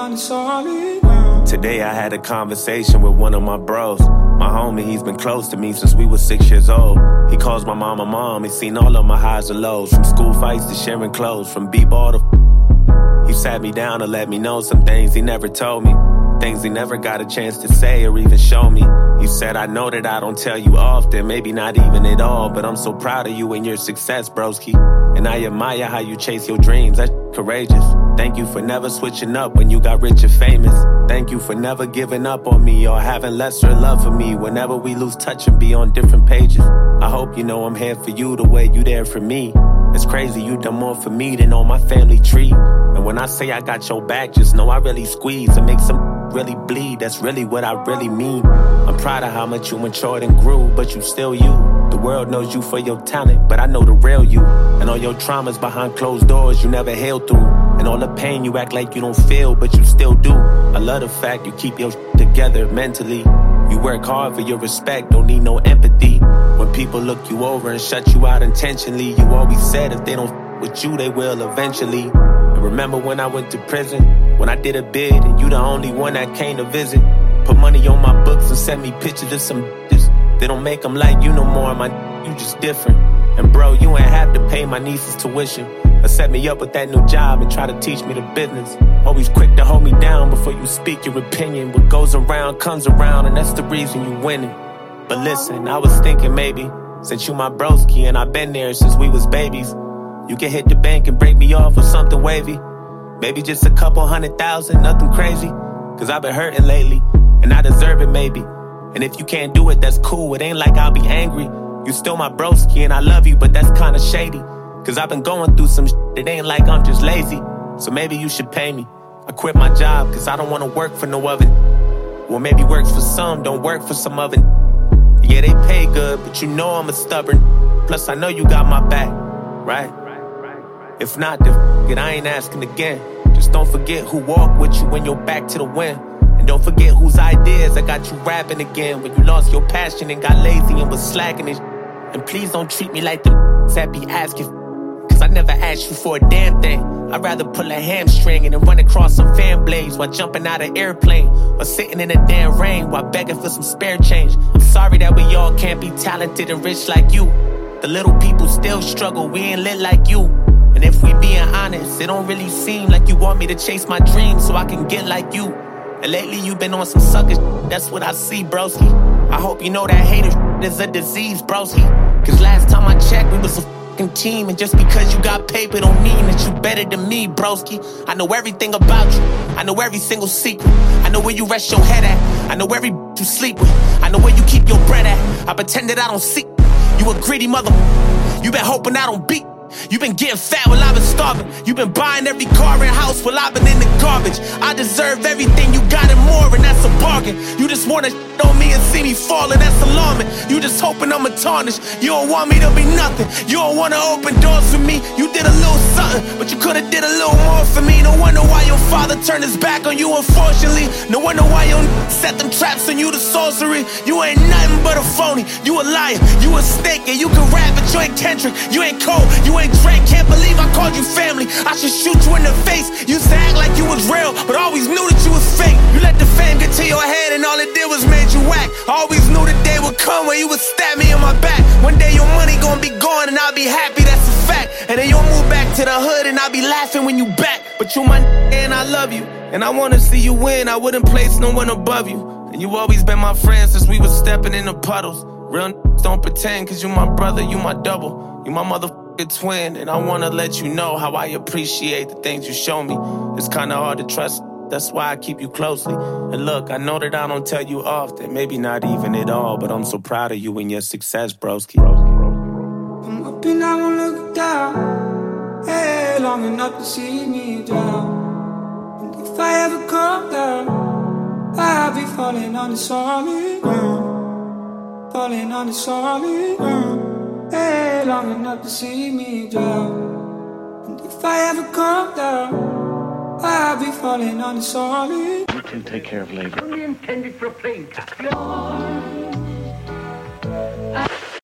on the solid ground. Today I had a conversation with one of my bros. My homie, he's been close to me since we were 6 years old. He calls my mama mom, he's seen all of my highs and lows. From school fights to sharing clothes, from b-ball to he sat me down to let me know some things he never told me. Things he never got a chance to say or even show me. He said, I know that I don't tell you often, maybe not even at all, but I'm so proud of you and your success, broski. And I admire how you chase your dreams, that's courageous. Thank you for never switching up when you got rich and famous. Thank you for never giving up on me or having lesser love for me whenever we lose touch and be on different pages. I hope you know I'm here for you the way you there for me. It's crazy, you done more for me than on my family tree. And when I say I got your back, just know I really squeeze and make some really bleed, that's really what I really mean. I'm proud of how much you matured and grew, but you still you. The world knows you for your talent, but I know the real you. And all your traumas behind closed doors you never healed through. And all the pain you act like you don't feel, but you still do. I love the fact you keep your together mentally. You work hard for your respect, don't need no empathy. When people look you over and shut you out intentionally, you always said if they don't with you, they will eventually. And remember when I went to prison, when I did a bid and you the only one that came to visit. Put money on my books and sent me pictures of some bitches. They don't make them like you no more, you just different. And bro, you ain't have to pay my niece's tuition or set me up with that new job and try to teach me the business. Always quick to hold me down before you speak your opinion. What goes around comes around, and that's the reason you winning. But listen, I was thinking maybe, since you my broski and I've been there since we was babies, you can hit the bank and break me off with something wavy. Maybe just a couple 100,000, nothing crazy. Cause I've been hurting lately, and I deserve it maybe. And if you can't do it, that's cool, it ain't like I'll be angry. You still my broski and I love you, but that's kinda shady. Cause I've been going through some shit, it ain't like I'm just lazy. So maybe you should pay me. I quit my job cause I don't wanna work for no other. Well, maybe works for some, don't work for some other. Yeah, they pay good, but you know I'm a stubborn. Plus I know you got my back, right? If not, then f*** it, I ain't asking again. Just don't forget who walked with you when you're back to the wind. And don't forget whose ideas that got you rapping again when you lost your passion and got lazy and was slacking it. And please don't treat me like the that be asking, cause I never asked you for a damn thing. I'd rather pull a hamstring and then run across some fan blades while jumping out of airplane, or sitting in the damn rain while begging for some spare change. I'm sorry that we all can't be talented and rich like you. The little people still struggle, we ain't lit like you. And if we being honest, it don't really seem like you want me to chase my dreams so I can get like you. And lately you been on some sucker shit, that's what I see, broski. I hope you know that hater shit is a disease, broski. Cause last time I checked, we was a fucking team. And just because you got paper don't mean that you better than me, broski. I know everything about you, I know every single secret. I know where you rest your head at, I know every you sleep with. I know where you keep your bread at, I pretend that I don't see. You a greedy mother, you been hoping I don't beat. You been getting fat while I've been starving. You been buying every car and house while I've been in the garbage. I deserve everything, you got it more, and that's a bargain. You just wanna shit on me and see me falling, that's alarming. You just hoping I'ma tarnish. You don't want me to be nothing. You don't wanna open doors for me. You did a little something, but you could've did a little more for me. No wonder why your father turned his back on you, unfortunately. No wonder why your set them traps on you to sorcery. You ain't nothing but a phony. You a liar, you a snake, and you can rap, but you ain't Kendrick. You ain't Cole, you ain't Drake. Can't believe I called you family. I should shoot you in the face. Used to act like you was real, but always knew that you was fake. You let the fame get to your head and all it did was made you whack. I always knew the day would come when you would stab me in my back. One day your money gonna be gone and I'll be happy, that's a fact. And then you'll move back to the hood and I'll be laughing when you back. But you my and I love you, and I wanna see you win. I wouldn't place no one above you. And you always been my friend since we was stepping in the puddles. Real don't pretend, cause you my brother, you my double. You my motherfucking twin, and I wanna let you know how I appreciate the things you show me. It's kinda hard to trust, that's why I keep you closely. And look, I know that I don't tell you often, maybe not even at all, but I'm so proud of you and your success, broski. I'm up and I won't look down, hey, long enough to see me drown. And if I ever come down, I'll be falling on the solid ground, falling on the solid ground, hey, long enough to see me drown. And if I ever come down, I'll be falling on the solid. You can take care of labor. Only intended for a plane captain.